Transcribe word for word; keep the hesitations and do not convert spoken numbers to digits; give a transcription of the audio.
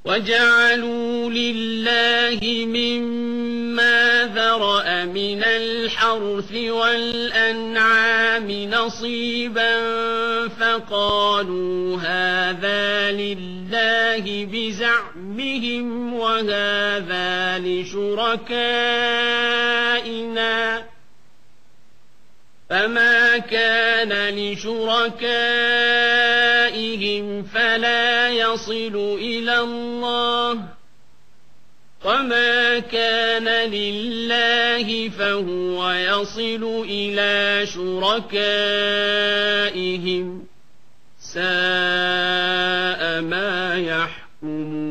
وجعلوا لله مما ذرأ من الحرث والأنعام نصيبا فقالوا هذا لله بزعمهم وهذا لشركائنا فما كان لشركائهم فلا يصل إلى الله وما كان لله فهو يصل إلى شركائهم ساء ما يحكمون.